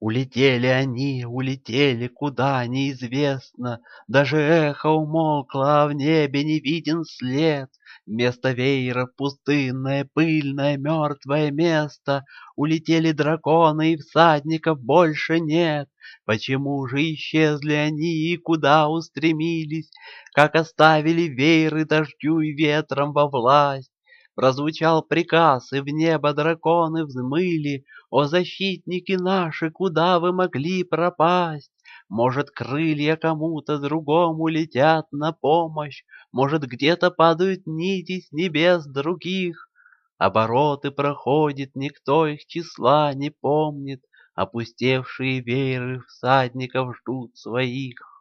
Улетели они, улетели куда неизвестно, даже эхо умолкло, а в небе не виден след. Вместо веера пустынное, пыльное, мертвое место. Улетели драконы, и всадников больше нет. Почему же исчезли они и куда устремились, как оставили вееры дождю и ветром во власть? Прозвучал приказ, и в небо драконы взмыли. О, защитники наши, куда вы могли пропасть? Может, крылья кому-то другому летят на помощь, может, где-то падают нити с небес других. Обороты проходит, никто их числа не помнит, опустевшие вееры всадников ждут своих.